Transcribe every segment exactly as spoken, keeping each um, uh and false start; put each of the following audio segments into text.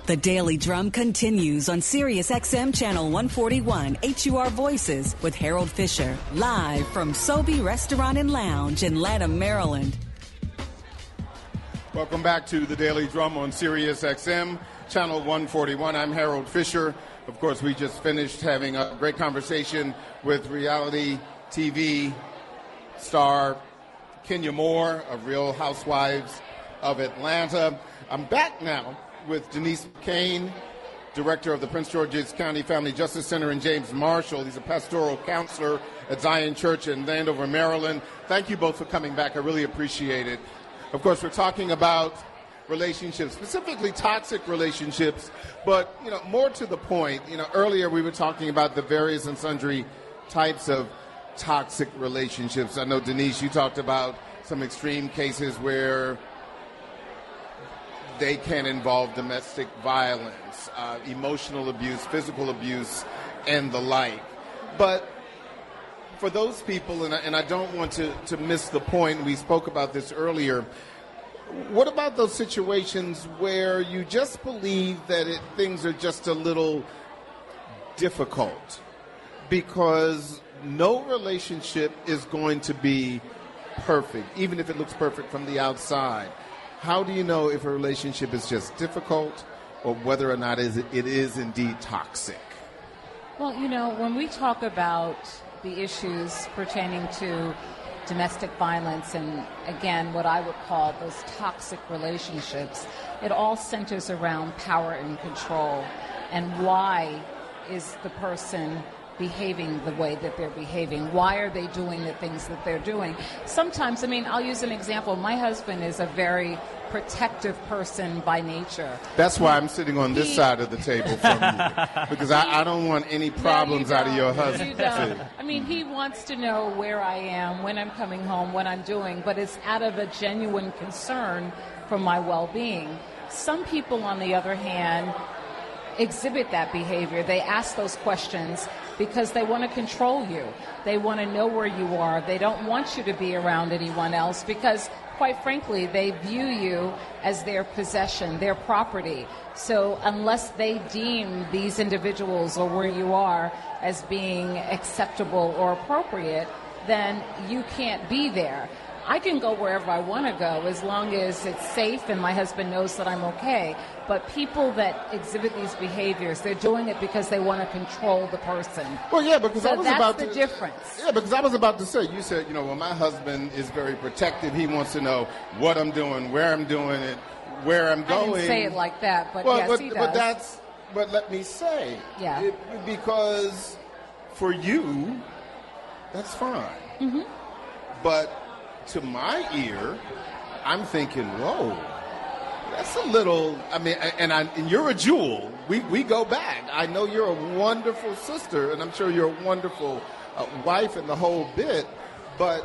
The Daily Drum continues on Sirius X M Channel one forty-one H U R Voices with Harold Fisher, live from Sobe Restaurant and Lounge in Lanham, Maryland. Welcome back to The Daily Drum on Sirius X M Channel one forty-one. I'm Harold Fisher. Of course, we just finished having a great conversation with reality T V star Kenya Moore of Real Housewives of Atlanta. I'm back now with Denise McCain, director of the Prince George's County Family Justice Center, and James Marshall. He's a pastoral counselor at Zion Church in Landover, Maryland. Thank you both for coming back. I really appreciate it. Of course, we're talking about relationships, specifically toxic relationships, but, you know, more to the point, you know, earlier we were talking about the various and sundry types of toxic relationships. I know, Denise, you talked about some extreme cases where they can involve domestic violence, uh, emotional abuse, physical abuse, and the like. But for those people, and I, and I don't want to, to miss the point, we spoke about this earlier, what about those situations where you just believe that it, things are just a little difficult because no relationship is going to be perfect, even if it looks perfect from the outside? How do you know if a relationship is just difficult or whether or not it is indeed toxic? Well, you know, when we talk about the issues pertaining to domestic violence and, again, what I would call those toxic relationships, it all centers around power and control and why is the person behaving the way that they're behaving? Why are they doing the things that they're doing? Sometimes, I mean, I'll use an example. My husband is a very protective person by nature. That's why I'm sitting on this he, side of the table from you, because I, I don't want any problems no, out of your husband. You don't. I mean, he wants to know where I am, when I'm coming home, what I'm doing, but it's out of a genuine concern for my well-being. Some people, on the other hand, exhibit that behavior. They ask those questions because they want to control you. They want to know where you are. They don't want you to be around anyone else because, quite frankly, they view you as their possession, their property. So unless they deem these individuals or where you are as being acceptable or appropriate, then you can't be there. I can go wherever I want to go as long as it's safe and my husband knows that I'm okay. But people that exhibit these behaviors, they're doing it because they want to control the person. Well, yeah, because so I was that's about the to, difference. Yeah, because I was about to say, you said, you know, well, my husband is very protective. He wants to know what I'm doing, where I'm doing it, where I'm going. I didn't say it like that, but well, yes, but, he does. But that's, but let me say, yeah, it, because for you, that's fine. Mm-hmm. But to my ear, I'm thinking, whoa, that's a little, I mean, and, I, and you're a jewel. We, we go back. I know you're a wonderful sister, and I'm sure you're a wonderful uh, wife and the whole bit, but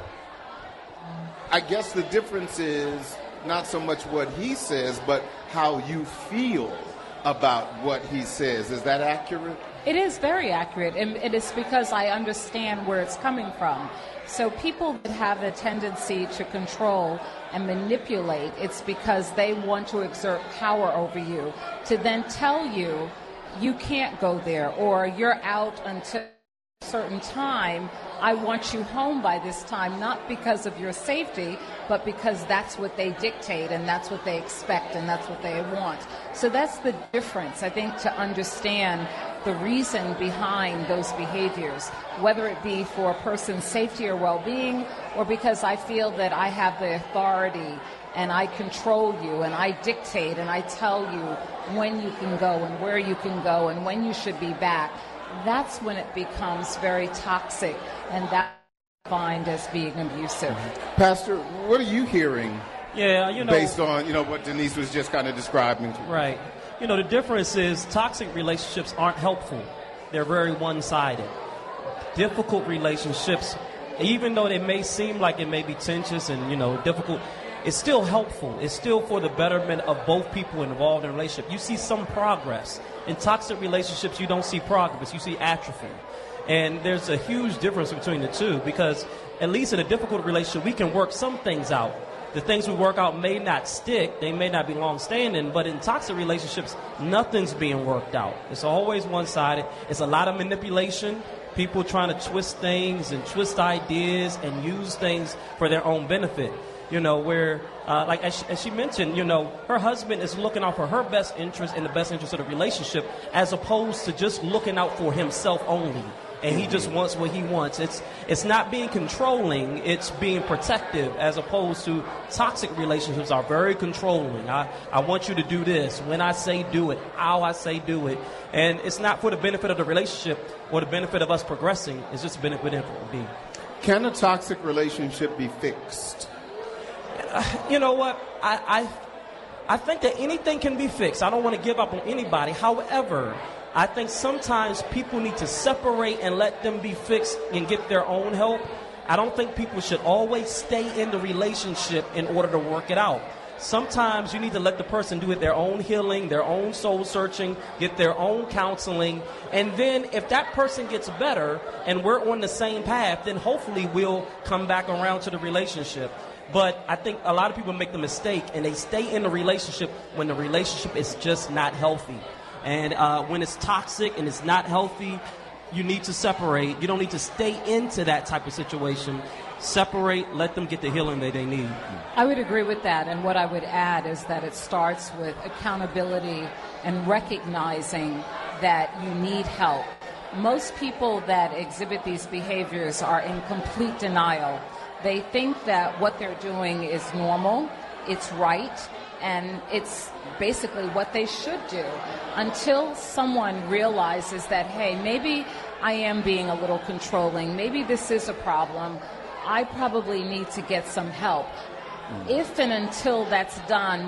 I guess the difference is not so much what he says, but how you feel about what he says. Is that accurate? It is very accurate, and it is because I understand where it's coming from. So people that have a tendency to control and manipulate, it's because they want to exert power over you, to then tell you you can't go there or you're out until a certain time. I want you home by this time, not because of your safety, but because that's what they dictate and that's what they expect and that's what they want. So that's the difference, I think, to understand the reason behind those behaviors, whether it be for a person's safety or well-being, or because I feel that I have the authority and I control you and I dictate and I tell you when you can go and where you can go and when you should be back. That's when it becomes very toxic, and that's defined as being abusive. Pastor, what are you hearing? Yeah, you know, based on, you know, what Denise was just kind of describing. Right. You know, the difference is toxic relationships aren't helpful. They're very one-sided. Difficult relationships, even though they may seem like it may be tense and, you know, difficult, it's still helpful. It's still for the betterment of both people involved in a relationship. You see some progress. In toxic relationships, you don't see progress. You see atrophy. And there's a huge difference between the two because at least in a difficult relationship, we can work some things out. The things we work out may not stick, they may not be long-standing, but in toxic relationships, nothing's being worked out. It's always one-sided. It's a lot of manipulation, people trying to twist things and twist ideas and use things for their own benefit. You know, where, uh, like as she, as she mentioned, you know, her husband is looking out for her best interest and the best interest of the relationship as opposed to just looking out for himself only. And he just wants what he wants. It's it's not being controlling, it's being protective, as opposed to toxic relationships are very controlling. I, I want you to do this. When I say do it, how I say do it. And it's not for the benefit of the relationship or the benefit of us progressing. It's just benefit of me. Can a toxic relationship be fixed? Uh, you know what? I, I I think that anything can be fixed. I don't want to give up on anybody. However, I think sometimes people need to separate and let them be fixed and get their own help. I don't think people should always stay in the relationship in order to work it out. Sometimes you need to let the person do it their own healing, their own soul searching, get their own counseling. And then if that person gets better and we're on the same path, then hopefully we'll come back around to the relationship. But I think a lot of people make the mistake and they stay in the relationship when the relationship is just not healthy. And uh, when it's toxic and it's not healthy, you need to separate. You don't need to stay into that type of situation. Separate, let them get the healing that they need. I would agree with that. And what I would add is that it starts with accountability and recognizing that you need help. Most people that exhibit these behaviors are in complete denial. They think that what they're doing is normal, it's right, and it's basically what they should do until someone realizes that, hey, maybe I am being a little controlling. Maybe this is a problem. I probably need to get some help. Mm. If and until that's done,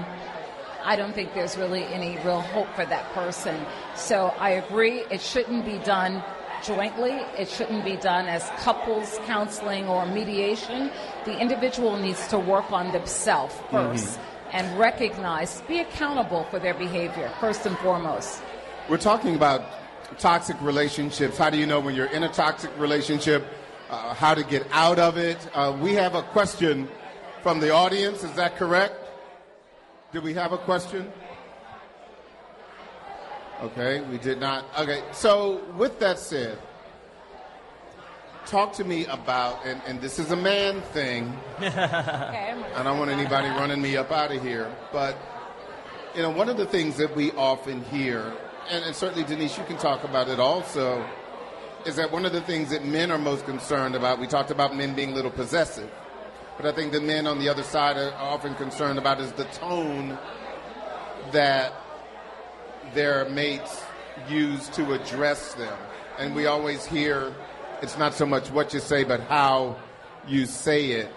I don't think there's really any real hope for that person. So I agree, it shouldn't be done jointly. It shouldn't be done as couples counseling or mediation. The individual needs to work on themselves first. Mm-hmm. And recognize, be accountable for their behavior, first and foremost. We're talking about toxic relationships. How do you know when you're in a toxic relationship? Uh, how to get out of it? Uh, we have a question from the audience. Is that correct? Do we have a question? Okay, we did not. Okay, so with that said, talk to me about, and, and this is a man thing. Okay. I don't want anybody running me up out of here. But, you know, one of the things that we often hear, and, and certainly, Denise, you can talk about it also, is that one of the things that men are most concerned about, we talked about men being a little possessive, but I think the men on the other side are often concerned about is the tone that their mates use to address them. And we always hear, it's not so much what you say, but how you say it.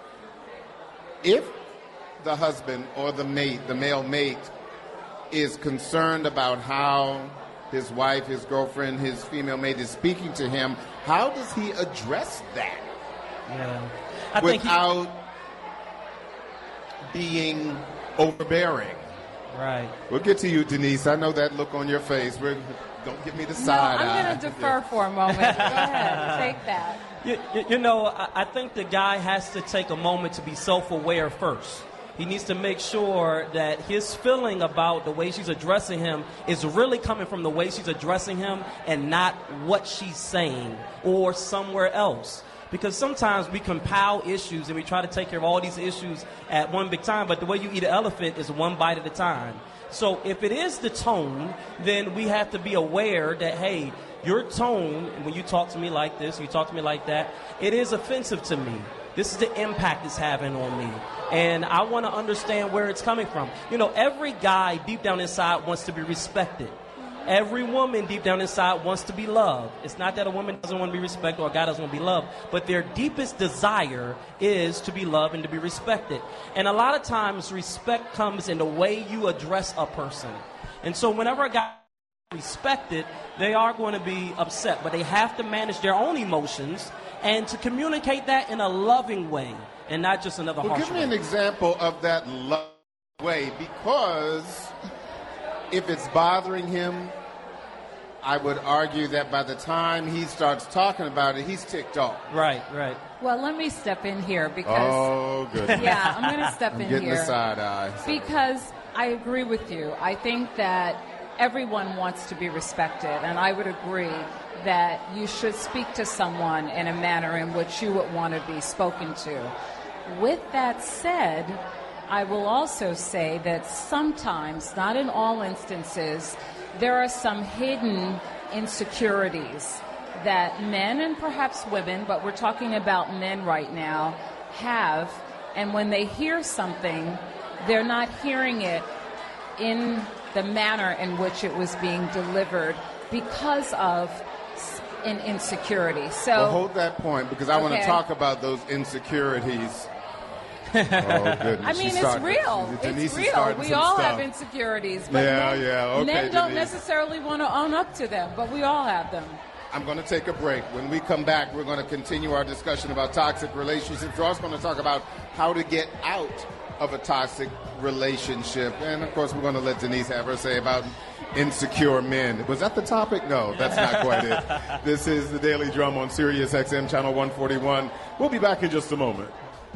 If the husband or the mate, the male mate, is concerned about how his wife, his girlfriend, his female mate is speaking to him, how does he address that? Yeah. I without think he... being overbearing? Right. We'll get to you, Denise. I know that look on your face. We're, don't give me the side no, eye. I'm going to defer for a moment. Go ahead. Take that. You, you, you know, I, I think the guy has to take a moment to be self-aware first. He needs to make sure that his feeling about the way she's addressing him is really coming from the way she's addressing him and not what she's saying or somewhere else. Because sometimes we compile issues and we try to take care of all these issues at one big time, but the way you eat an elephant is one bite at a time. So if it is the tone, then we have to be aware that, hey, your tone, when you talk to me like this, you talk to me like that, it is offensive to me. This is the impact it's having on me. And I want to understand where it's coming from. You know, every guy deep down inside wants to be respected. Every woman deep down inside wants to be loved. It's not that a woman doesn't want to be respected or a guy doesn't want to be loved, but their deepest desire is to be loved and to be respected. And a lot of times respect comes in the way you address a person. And so whenever a guy is respected, they are going to be upset, but they have to manage their own emotions and to communicate that in a loving way and not just another well, harsh way. Give me an example of that loving way, because if it's bothering him, I would argue that by the time he starts talking about it, he's ticked off. Right, right. Well, let me step in here because... Oh, goodness. Yeah, I'm going to step I'm in getting here. the side eye. Because I agree with you. I think that everyone wants to be respected, and I would agree that you should speak to someone in a manner in which you would want to be spoken to. With that said, I will also say that sometimes, not in all instances, there are some hidden insecurities that men and perhaps women, but we're talking about men right now, have. And when they hear something, they're not hearing it in the manner in which it was being delivered because of an insecurity. So, well, hold that point because I okay. want to talk about those insecurities. Oh, goodness. I mean, She's it's starting- real. Denise It's is real. starting We some all stuff. have insecurities. But Yeah, men, yeah, okay, men don't Denise. necessarily want to own up to them, but we all have them. I'm going to take a break. When we come back, we're going to continue our discussion about toxic relationships. We're also going to talk about how to get out of a toxic relationship. And, of course, we're going to let Denise have her say about insecure men. Was that the topic? No, that's not quite it. This is the Daily Drum on Sirius X M, Channel one forty-one. We'll be back in just a moment.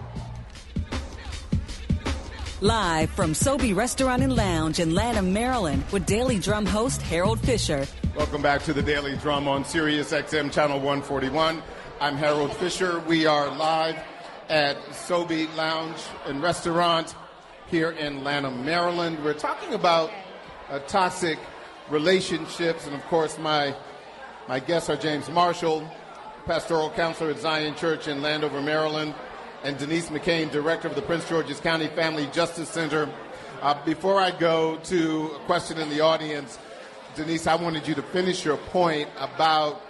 Live from Sobe Restaurant and Lounge in Lanham, Maryland, with Daily Drum host Harold Fisher. Welcome back to the Daily Drum on Sirius X M Channel one forty-one. I'm Harold Fisher. We are live at Sobe Lounge and Restaurant here in Lanham, Maryland. We're talking about uh, toxic relationships, and of course, my my guests are James Marshall, pastoral counselor at Zion Church in Landover, Maryland, and Denise McCain, director of the Prince George's County Family Justice Center. Uh, before I go to a question in the audience, Denise, I wanted you to finish your point about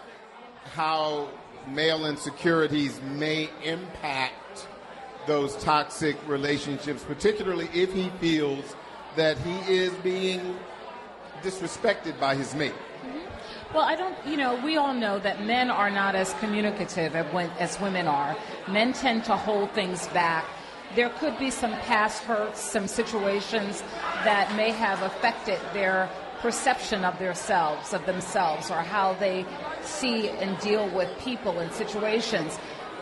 how male insecurities may impact those toxic relationships, particularly if he feels that he is being disrespected by his mate. Well, I don't, you know, we all know that men are not as communicative as women are. Men tend to hold things back. There could be some past hurts, some situations that may have affected their perception of themselves, of themselves, or how they see and deal with people and situations.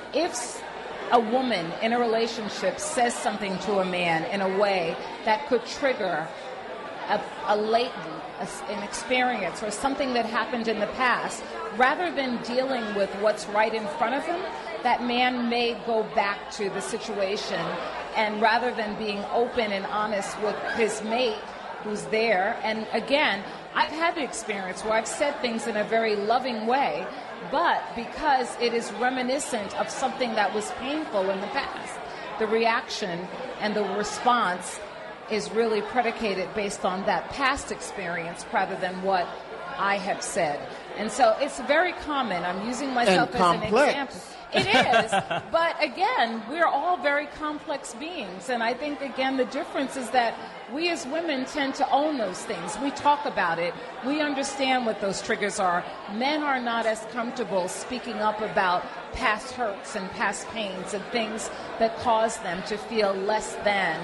If a woman in a relationship says something to a man in a way that could trigger a, a latent, a, an experience or something that happened in the past, rather than dealing with what's right in front of him, that man may go back to the situation, and rather than being open and honest with his mate who's there, and again, I've had the experience where I've said things in a very loving way, but because it is reminiscent of something that was painful in the past, the reaction and the response is really predicated based on that past experience rather than what I have said. And so it's very common. I'm using myself And as an complex. example. It is. But again, we're all very complex beings. And I think, again, the difference is that we as women tend to own those things. We talk about it. We understand what those triggers are. Men are not as comfortable speaking up about past hurts and past pains and things that cause them to feel less than.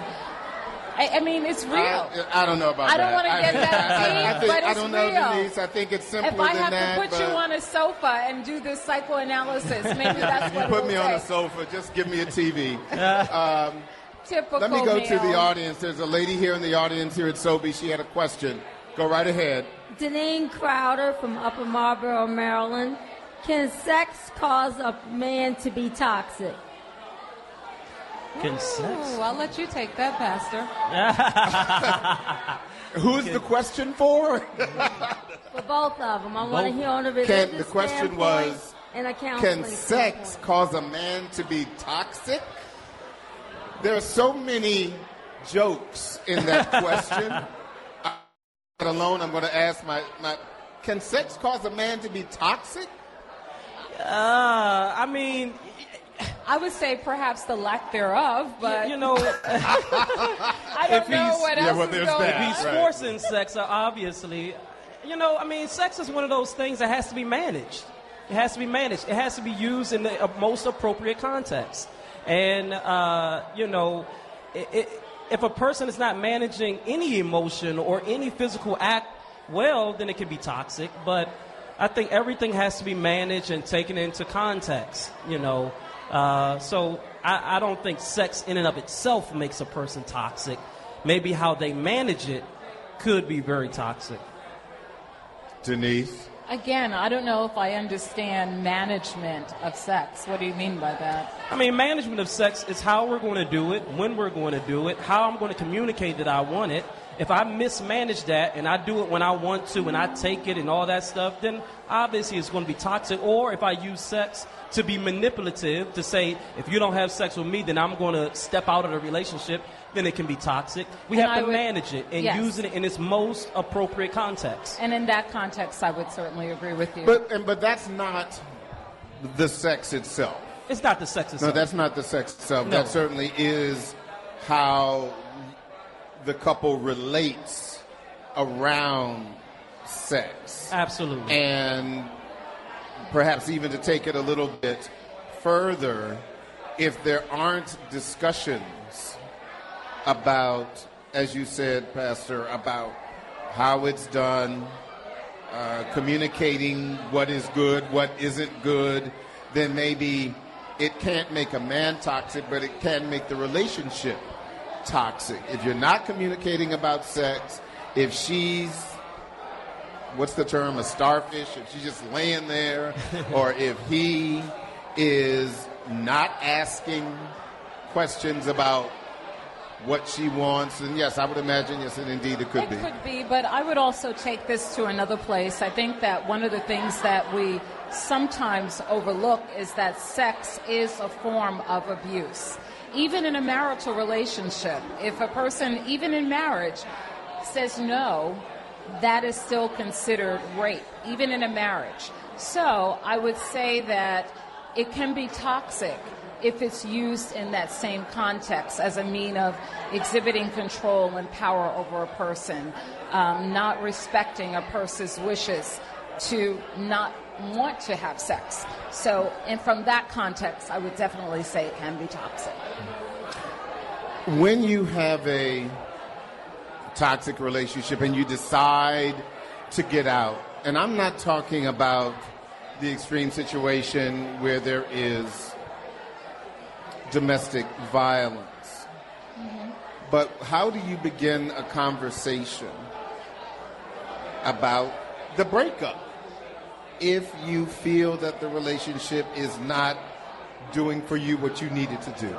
I, I mean, it's real. I, I don't know about I that. don't want to get that I, I, I deep, think, but I it's don't know, real. Denise. I think it's simpler If I than have that. to put but you on a sofa and do this psychoanalysis, maybe that's you what put it me will on a take. sofa. Just give me a T V. um, Typical let me go to the male. audience. There's a lady here in the audience here at Sobe. She had a question. Go right ahead. Deneen Crowder from Upper Marlboro, Maryland. Can sex cause a man to be toxic? Can sex? Ooh, I'll let you take that, Pastor. Who's the question for? For both of them. I want to Both. hear on a religious Can, the question standpoint was, and a counseling can sex standpoint. cause a man to be toxic? There are so many jokes in that question. I, alone, I'm going to ask my, my, can sex cause a man to be toxic? Uh, I mean, I would say perhaps the lack thereof, but you know, I don't if know he's- what yeah, else well, is there's going that. on. he's Right. forcing sex, uh, obviously. You know, I mean, sex is one of those things that has to be managed. It has to be managed. It has to be used in the uh, most appropriate context. And, uh, you know, it, it, if a person is not managing any emotion or any physical act well, then it can be toxic. But I think everything has to be managed and taken into context, you know. Uh, so I, I don't think sex in and of itself makes a person toxic. Maybe how they manage it could be very toxic. Denise? Again, I don't know if I understand management of sex. What do you mean by that? I mean, management of sex is how we're going to do it, when we're going to do it, how I'm going to communicate that I want it. If I mismanage that and I do it when I want to and I take it and all that stuff, then obviously it's going to be toxic. Or if I use sex to be manipulative, to say, if you don't have sex with me, then I'm going to step out of the relationship, then it can be toxic. We And have I to would- manage it and yes. use it in its most appropriate context. And in that context, I would certainly agree with you. But and, but that's not the sex itself. It's not the sex No, itself. that's not the sex itself. No. That certainly is how the couple relates around sex. Absolutely. And perhaps even to take it a little bit further, if there aren't discussions about, as you said, Pastor, about how it's done, uh, communicating what is good, what isn't good, then maybe it can't make a man toxic, but it can make the relationship toxic. If you're not communicating about sex, if she's, what's the term, a starfish, if she's just laying there, or if he is not asking questions about what she wants, and yes, I would imagine, yes, and indeed it could It be. could be, but I would also take this to another place. I think that one of the things that we sometimes overlook is that sex is a form of abuse. Even in a marital relationship, if a person, even in marriage, says no, that is still considered rape, even in a marriage. So I would say that it can be toxic if it's used in that same context as a mean of exhibiting control and power over a person, um, not respecting a person's wishes to not want to have sex. So, and from that context, I would definitely say it can be toxic. When you have a toxic relationship and you decide to get out, and I'm not talking about the extreme situation where there is domestic violence, Mm-hmm. but how do you begin a conversation about the breakup if you feel that the relationship is not doing for you what you needed to do?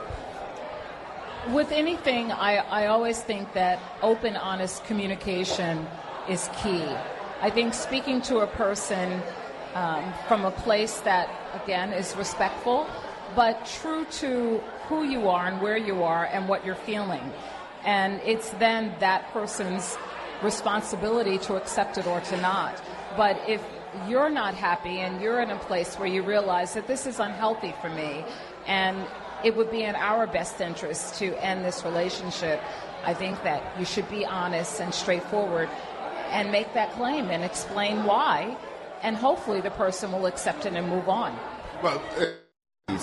With anything, I, I always think that open, honest communication is key. I think speaking to a person um, from a place that, again, is respectful, but true to who you are and where you are and what you're feeling. And it's then that person's responsibility to accept it or to not. But if you're not happy and you're in a place where you realize that this is unhealthy for me and it would be in our best interest to end this relationship, I think that you should be honest and straightforward and make that claim and explain why, and hopefully the person will accept it and move on. Well, uh,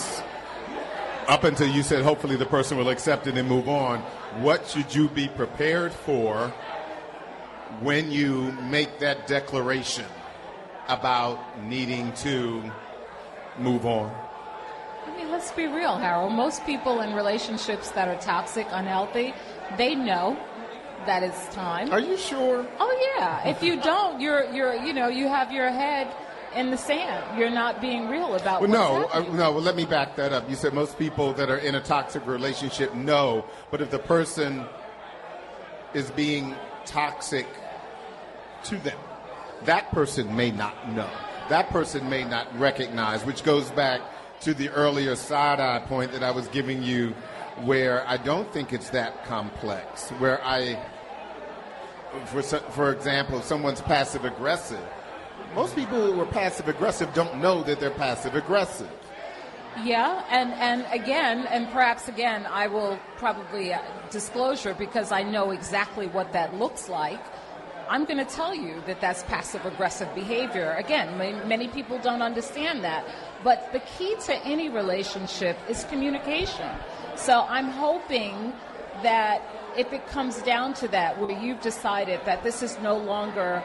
up until you said hopefully the person will accept it and move on, what should you be prepared for when you make that declaration about needing to move on? I mean, let's be real, Harold. Most people in relationships that are toxic, unhealthy, they know that it's time. Are you sure? Oh yeah. If you don't, you're you're you know you have your head in the sand. You're not being real about Well, what's no, uh, happening. no. Well, let me back that up. You said most people that are in a toxic relationship know, but if the person is being toxic to them, that person may not know. That person may not recognize, which goes back to the earlier side-eye point that I was giving you, where I don't think it's that complex, where I, for, for example, if someone's passive-aggressive, most people who are passive-aggressive don't know that they're passive-aggressive. Yeah, and, and again, and perhaps again, I will probably uh, disclosure because I know exactly what that looks like. I'm going to tell you that that's passive-aggressive behavior. Again, ma- many people don't understand that. But the key to any relationship is communication. So I'm hoping that if it comes down to that, where you've decided that this is no longer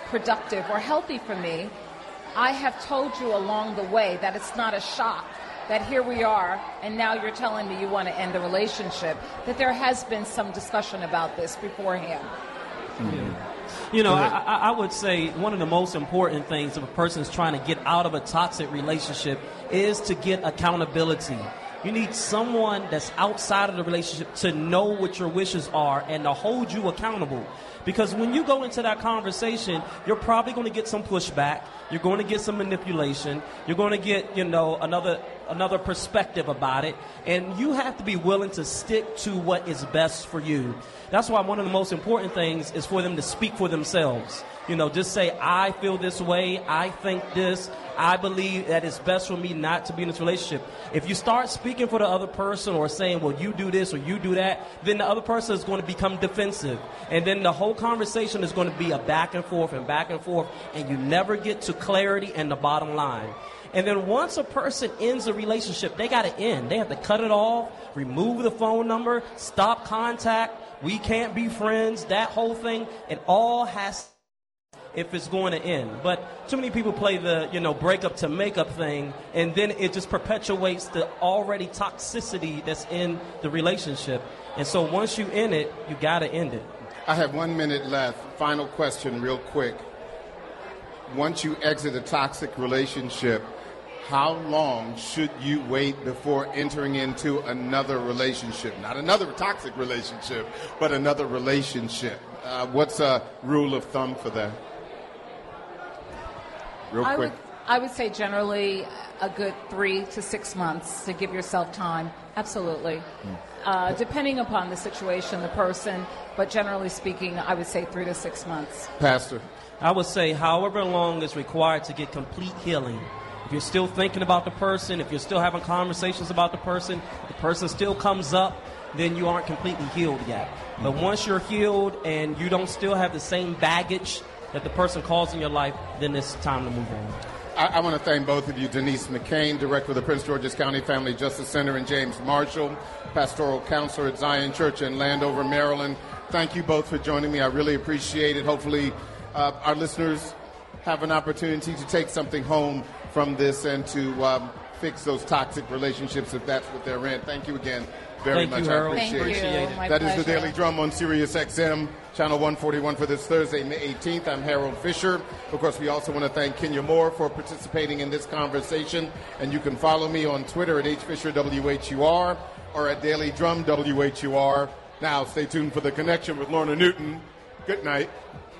productive or healthy for me, I have told you along the way that it's not a shock that here we are, and now you're telling me you want to end the relationship, that there has been some discussion about this beforehand. Mm-hmm. You know, I, I would say one of the most important things if a person is trying to get out of a toxic relationship is to get accountability. You need someone that's outside of the relationship to know what your wishes are and to hold you accountable. Because when you go into that conversation, you're probably going to get some pushback. You're going to get some manipulation. You're going to get, you know, another another perspective about it. And you have to be willing to stick to what is best for you. That's why one of the most important things is for them to speak for themselves. You know, just say, I feel this way. I think this. I believe that it's best for me not to be in this relationship. If you start speaking for the other person or saying, well, you do this or you do that, then the other person is going to become defensive. And then the whole conversation is going to be a back and forth and back and forth, and you never get to clarity and the bottom line. And then once a person ends a relationship, they got to end. They have to cut it off, remove the phone number, stop contact. We can't be friends. That whole thing, it all has if it's going to end. But too many people play the, you know, breakup to makeup thing, and then it just perpetuates the already toxicity that's in the relationship. And so once you end it, you got to end it. I have one minute left. Final question real quick. Once you exit a toxic relationship, how long should you wait before entering into another relationship? Not another toxic relationship, but another relationship. Uh, what's a rule of thumb for that? Real I quick. would, I would say generally a good three to six months to give yourself time. Absolutely. Mm. Uh, depending upon the situation, the person, but generally speaking, I would say three to six months. Pastor? I would say however long is required to get complete healing. If you're still thinking about the person, if you're still having conversations about the person, if the person still comes up, then you aren't completely healed yet. Mm-hmm. But once you're healed and you don't still have the same baggage that the person caused in your life, then it's time to move on. I, I want to thank both of you, Denise McCain, Director of the Prince George's County Family Justice Center, and James Marshall, Pastoral Counselor at Zion Church in Landover, Maryland. Thank you both for joining me. I really appreciate it. Hopefully uh, our listeners have an opportunity to take something home from this and to um, fix those toxic relationships if that's what they're in. Thank you again very Thank much. You, I Harold. appreciate Thank it. you. My that pleasure. is the Daily Drum on Sirius X M, Channel one forty-one for this Thursday, May eighteenth. I'm Harold Fisher. Of course, we also want to thank Kenya Moore for participating in this conversation. And you can follow me on Twitter at H Fisher W H U R or at Daily Drum W H U R. Now, stay tuned for The Connection with Lorna Newton. Good night.